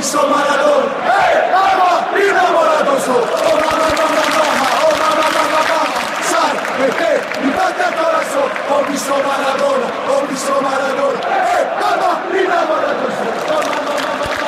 visto Maradona, mamma, innamorato oh mamma, oh mamma, sai, mi batte il corazón, ho visto Maradona, mamma, innamorato oh mamma,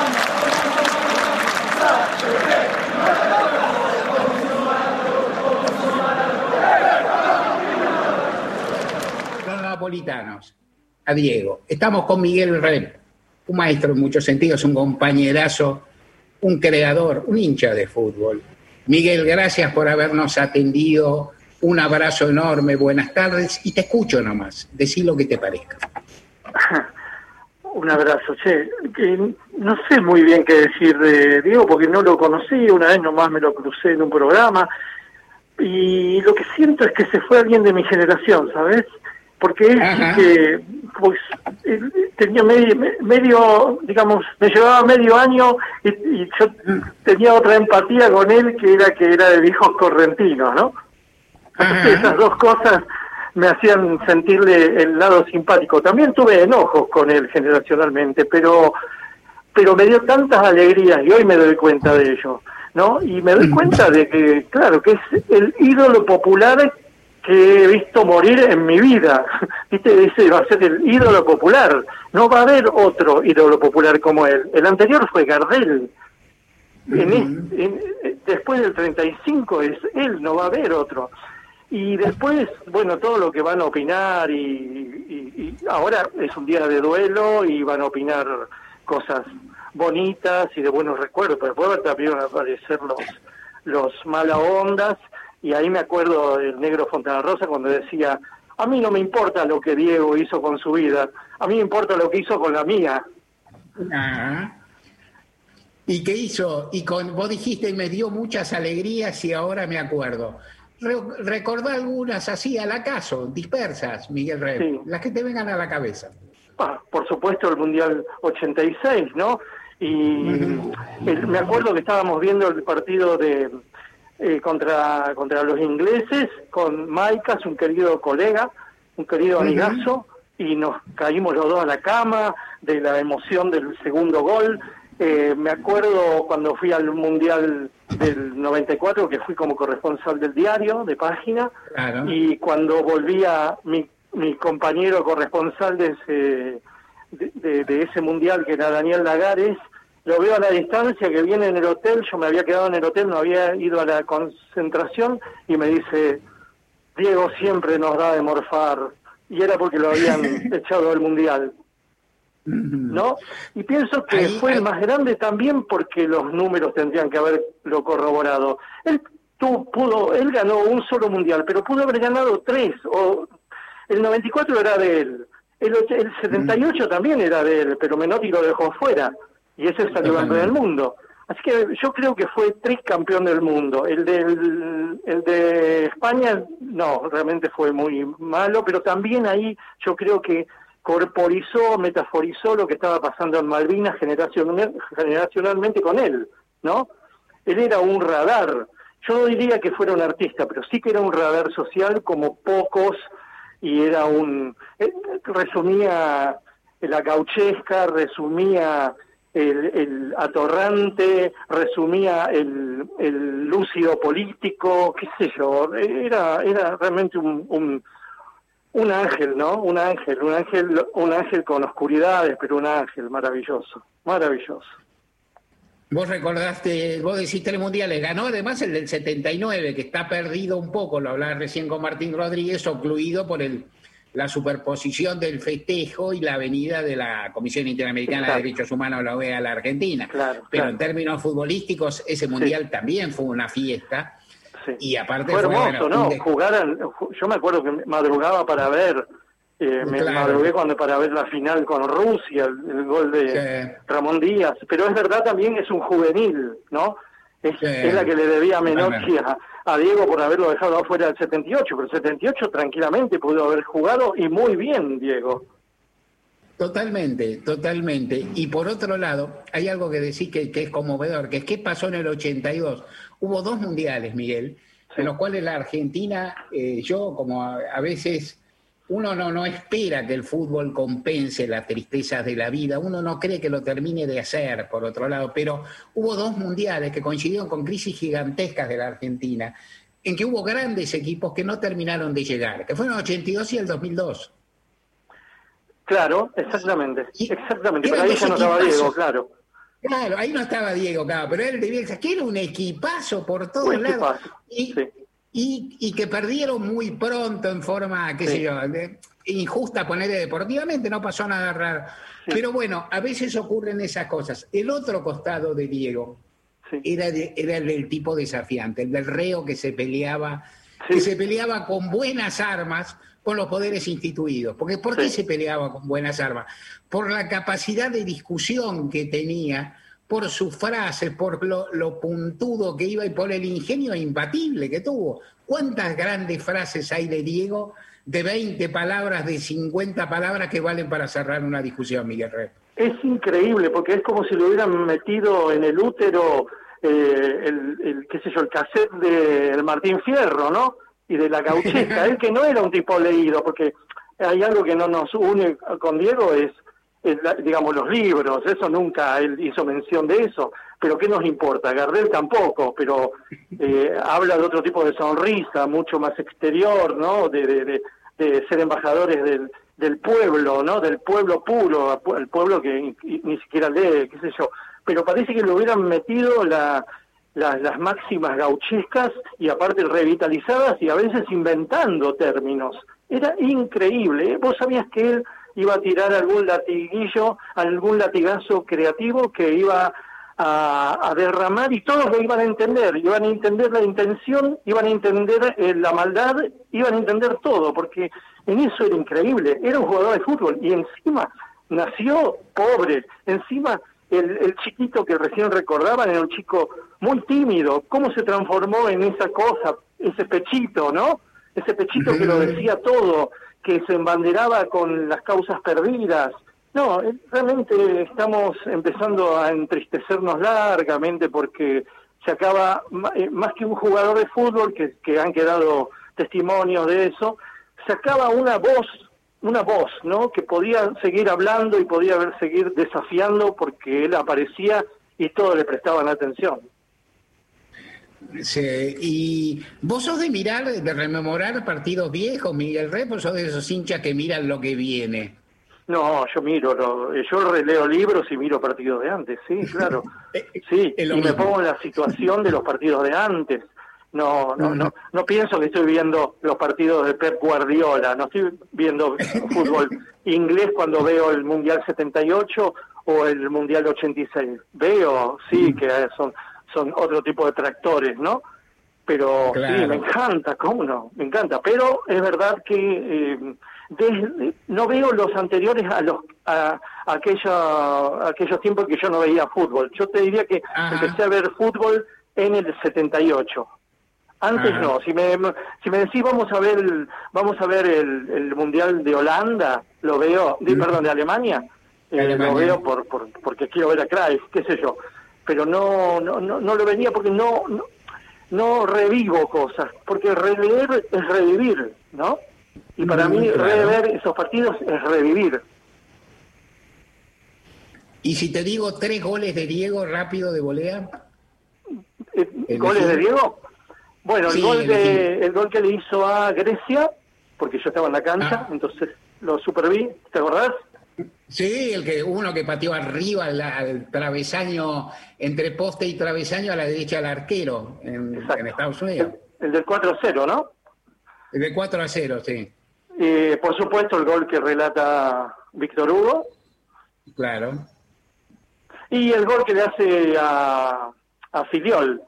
Los napolitanos, a Diego. Estamos con Miguel Rep, un maestro en muchos sentidos, un compañerazo, un creador, un hincha de fútbol. Miguel, gracias por habernos atendido. Un abrazo enorme, buenas tardes y te escucho nomás. Decí lo que te parezca. Un abrazo, che. Que no sé muy bien qué decir de Diego porque no lo conocí, una vez nomás me lo crucé en un programa y lo que siento es que se fue alguien de mi generación, ¿sabes? Porque él sí que pues, tenía medio, digamos, me llevaba medio año y yo tenía otra empatía con él que era de viejos correntinos, ¿no? Entonces esas dos cosas me hacían sentirle el lado simpático. También tuve enojos con él generacionalmente, pero me dio tantas alegrías y hoy me doy cuenta de ello, ¿no? Y me doy cuenta de que, claro, que es el ídolo popular que he visto morir en mi vida. ¿Viste? Ese va a ser el ídolo popular. No va a haber otro ídolo popular como él. El anterior fue Gardel. Después del 35 es él, no va a haber otro. Y después, bueno, todo lo que van a opinar y ahora es un día de duelo y van a opinar cosas bonitas y de buenos recuerdos, pero después también van a aparecer los mala ondas y ahí me acuerdo del Negro Fontana Rosa cuando decía, a mí no me importa lo que Diego hizo con su vida, a mí me importa lo que hizo con la mía. ¿Y qué hizo? Vos dijiste, me dio muchas alegrías y ahora me acuerdo. Recordá algunas así al acaso, dispersas, Miguel Rep, sí. Las que te vengan a la cabeza. Por supuesto el Mundial 86, ¿no? Y me acuerdo que estábamos viendo el partido de contra los ingleses con Maicas, un querido colega, un querido amigazo, y nos caímos los dos a la cama de la emoción del segundo gol. Me acuerdo cuando fui al Mundial del 94, que fui como corresponsal del diario, de página, y cuando volvía mi compañero corresponsal de ese Mundial, que era Daniel Lagares, lo veo a la distancia, que viene en el hotel, yo me había quedado en el hotel, no había ido a la concentración, y me dice, Diego siempre nos da de morfar, y era porque lo habían echado del Mundial. ¿No? Y pienso que fue el más grande también porque los números tendrían que haberlo corroborado. Él ganó un solo mundial, pero pudo haber ganado 3, o el 94 era de él, el 78 también era de él, pero Menotti lo dejó fuera, y ese salió campeón del mundo. Así que yo creo que fue tricampeón del mundo. El de España, no, realmente fue muy malo, pero también ahí yo creo que metaforizó lo que estaba pasando en Malvinas generacionalmente con él, ¿no? Él era un radar. Yo no diría que fuera un artista, pero sí que era un radar social como pocos, y era resumía la gauchesca, resumía el atorrante, resumía el lúcido político, qué sé yo, era realmente un ángel, ¿no? Un ángel con oscuridades, pero un ángel maravilloso, maravilloso. Vos decís 3 mundiales, ganó además el del 79, que está perdido un poco, lo hablaba recién con Martín Rodríguez, ocluido por la superposición del festejo y la venida de la Comisión Interamericana de Derechos Humanos, la OEA, a la Argentina. Pero en términos futbolísticos, ese mundial también fue una fiesta. Y aparte fue hermoso, ¿no? Yo me acuerdo que madrugaba para ver, madrugué para ver la final con Rusia, el gol de Ramón Díaz, pero es verdad también es un juvenil, ¿no? Es la que le debía Menotti a Diego por haberlo dejado afuera del 78, pero el 78 tranquilamente pudo haber jugado y muy bien, Diego. Totalmente. Y por otro lado, hay algo que decís que es conmovedor, que es qué pasó en el 82. Hubo 2 mundiales, Miguel, en los cuales la Argentina, yo como a veces uno no espera que el fútbol compense las tristezas de la vida, uno no cree que lo termine de hacer, por otro lado, pero hubo 2 mundiales que coincidieron con crisis gigantescas de la Argentina, en que hubo grandes equipos que no terminaron de llegar, que fueron el 82 y el 2002. Claro, exactamente, pero ahí ya no estaba equipazos. Diego, claro. Claro, ahí no estaba Diego, claro, pero él debía decir que era un equipazo por todos lados. Y que perdieron muy pronto en forma, qué sé yo, injusta ponerle deportivamente, no pasó nada raro. Sí. Pero bueno, a veces ocurren esas cosas. El otro costado de Diego era el del tipo desafiante, el del reo que se peleaba con buenas armas con los poderes instituidos. Porque ¿por qué se peleaba con buenas armas? Por la capacidad de discusión que tenía, por sus frases, por lo puntudo que iba y por el ingenio imbatible que tuvo. ¿Cuántas grandes frases hay de Diego de 20 palabras, de 50 palabras que valen para cerrar una discusión, Miguel Rep? Es increíble, porque es como si le hubieran metido en el útero el cassette del Martín Fierro, ¿no? Y de la Gauchesca. Él, que no era un tipo leído, porque hay algo que no nos une con Diego, es digamos, los libros, eso nunca él hizo mención de eso, pero ¿qué nos importa? Gardel tampoco, pero habla de otro tipo de sonrisa, mucho más exterior, ¿no? De ser embajadores del pueblo, ¿no? Del pueblo puro, el pueblo que ni siquiera lee, qué sé yo, pero parece que le hubieran metido las máximas gauchescas y aparte revitalizadas y a veces inventando términos. Era increíble, ¿eh? Vos sabías que él iba a tirar algún latiguillo, algún latigazo creativo que iba a derramar y todos lo iban a entender la intención, iban a entender la maldad, iban a entender todo, porque en eso era increíble, era un jugador de fútbol y encima nació pobre, encima el chiquito que recién recordaban era un chico muy tímido, cómo se transformó en esa cosa, ese pechito, ¿no? Ese pechito que lo decía todo, que se embanderaba con las causas perdidas. No, realmente estamos empezando a entristecernos largamente porque se acaba, más que un jugador de fútbol, que han quedado testimonios de eso, se acaba una voz, ¿no? Que podía seguir hablando y podía seguir desafiando porque él aparecía y todos le prestaban atención. Sí, y vos sos de mirar, de rememorar partidos viejos, Miguel Rep, o sos de esos hinchas que miran lo que viene. No, yo releo libros y miro partidos de antes, sí, claro. Sí, y me pongo en la situación de los partidos de antes. No pienso que estoy viendo los partidos de Pep Guardiola, no estoy viendo fútbol inglés cuando veo el Mundial 78 o el Mundial 86. Veo, sí, que son otro tipo de tractores, ¿no? Pero claro. Sí, me encanta, ¿cómo no? Me encanta, pero es verdad que no veo los anteriores a aquellos tiempos que yo no veía fútbol. Yo te diría que empecé a ver fútbol en el 78. Antes no, si me decís vamos a ver el Mundial de Holanda, lo veo, de Alemania, lo veo porque quiero ver a Cruyff, qué sé yo, pero no lo venía porque no revivo cosas, porque releer es revivir, ¿no? Y para mí rever esos partidos es revivir. ¿Y si te digo 3 goles de Diego rápido de volea? ¿Goles de Diego? Bueno, sí, el gol que le hizo a Grecia, porque yo estaba en la cancha, entonces lo superví, ¿te acordás? Sí, uno que pateó arriba al travesaño, entre poste y travesaño a la derecha del arquero en Estados Unidos. El del 4-0, ¿no? El del 4-0, sí. Por supuesto el gol que relata Víctor Hugo. Claro. Y el gol que le hace a Filiol.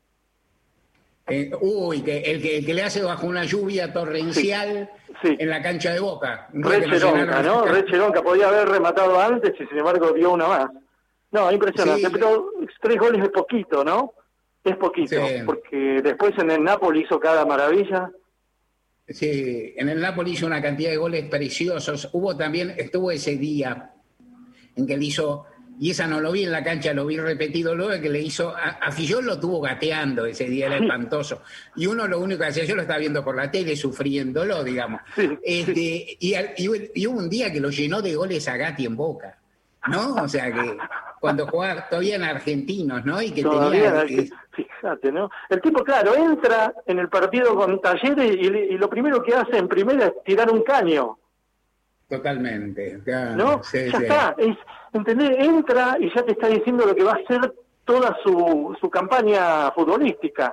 El que le hace bajo una lluvia torrencial en la cancha de Boca. Re Cheronca, ¿no? Re Cheronca, podía haber rematado antes y sin embargo dio una más. No, impresionante, pero 3 goles es poquito, ¿no? Es poquito, porque después en el Napoli hizo cada maravilla. Sí, en el Napoli hizo una cantidad de goles preciosos. Estuvo ese día en que le hizo Y esa no lo vi en la cancha, lo vi repetido luego, que le hizo, a Fillol lo tuvo gateando ese día, era espantoso. Y uno lo único que hacía, yo lo estaba viendo por la tele, sufriéndolo, digamos. Y hubo un día que lo llenó de goles a Gatti en Boca, ¿no? O sea que cuando jugaba todavía en Argentinos, ¿no? Y que todavía, fíjate, ¿no? El tipo, claro, entra en el partido con Talleres y lo primero que hace en primera es tirar un caño. Totalmente, claro. ¿No? Sí, ya sí. está, ¿entendés? Entra y ya te está diciendo lo que va a ser toda su campaña futbolística.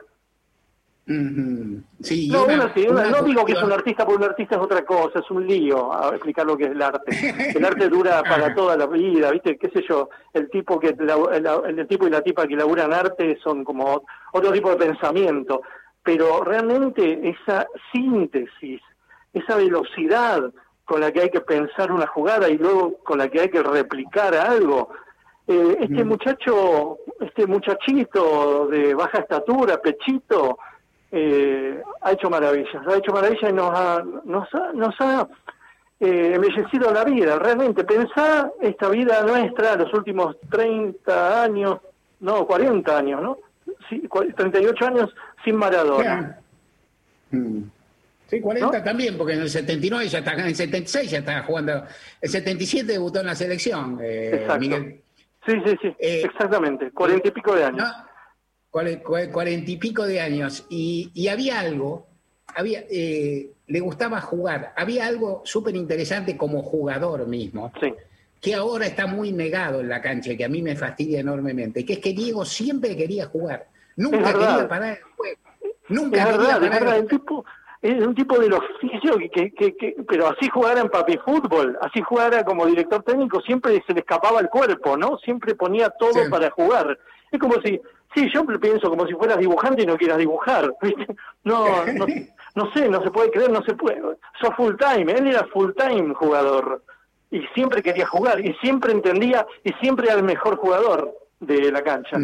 Sí, No, no digo que es cuestión... un artista, porque un artista es otra cosa, es un lío a explicar lo que es el arte. El arte dura para toda la vida, ¿viste? ¿Qué sé yo? El tipo el tipo y la tipa que laburan arte son como otro tipo de pensamiento. Pero realmente esa síntesis, esa velocidad con la que hay que pensar una jugada y luego con la que hay que replicar algo. Este muchachito de baja estatura, pechito, ha hecho maravillas y nos ha embellecido la vida, realmente. Pensá esta vida nuestra, los últimos 30 años, no, 40 años, ¿no? Sí, 38 años sin Maradona. Sí, 40 ¿no? También, porque en el 79 ya está, en el 76 ya estaba jugando, el 77 debutó en la selección, Exacto. Miguel. Sí, exactamente, 40 y pico de años. ¿No? 40 y pico de años, y había algo, le gustaba jugar, había algo súper interesante como jugador mismo, sí, que ahora está muy negado en la cancha, que a mí me fastidia enormemente, que es que Diego siempre quería jugar, nunca quería parar el juego, nunca quería parar el tipo. Es un tipo del oficio pero así jugara en papi fútbol, así jugara como director técnico, siempre se le escapaba el cuerpo, ¿no? Siempre ponía todo para jugar. Es como si, yo pienso como si fueras dibujante y no quieras dibujar, ¿viste? No sé, no se puede creer, no se puede. Sos full time, él era full time jugador y siempre quería jugar y siempre entendía y siempre era el mejor jugador de la cancha.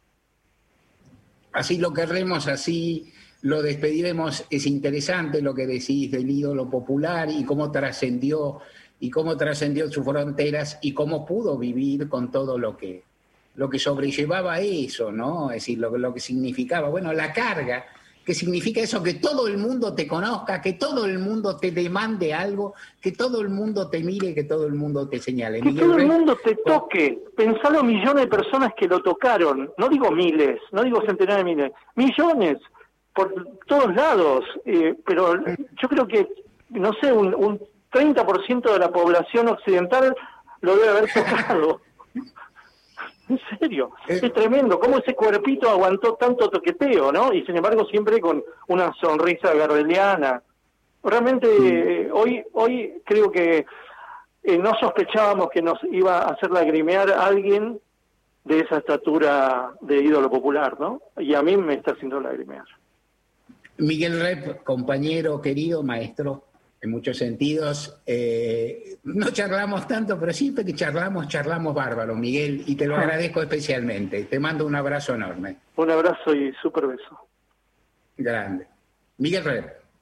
Así lo querremos, así lo despediremos. Es interesante lo que decís del ídolo popular y cómo trascendió sus fronteras y cómo pudo vivir con todo lo que sobrellevaba eso, ¿no? Es decir, lo que significaba, bueno, la carga, que significa eso, que todo el mundo te conozca, que todo el mundo te demande algo, que todo el mundo te mire, que todo el mundo te señale. Que todo el mundo te toque. Pensá los millones de personas que lo tocaron. No digo miles, no digo centenares de miles, millones, por todos lados. Pero yo creo que, no sé, un 30% de la población occidental lo debe haber tocado. En serio, es tremendo cómo ese cuerpito aguantó tanto toqueteo, ¿no? Y sin embargo siempre con una sonrisa gardeliana. Realmente hoy creo que no sospechábamos que nos iba a hacer lagrimear a alguien de esa estatura de ídolo popular, ¿no? Y a mí me está haciendo lagrimear. Miguel Rep, compañero, querido, maestro, en muchos sentidos. No charlamos tanto, pero siempre que charlamos bárbaro, Miguel, y te lo agradezco especialmente. Te mando un abrazo enorme. Un abrazo y súper beso. Grande. Miguel Rep.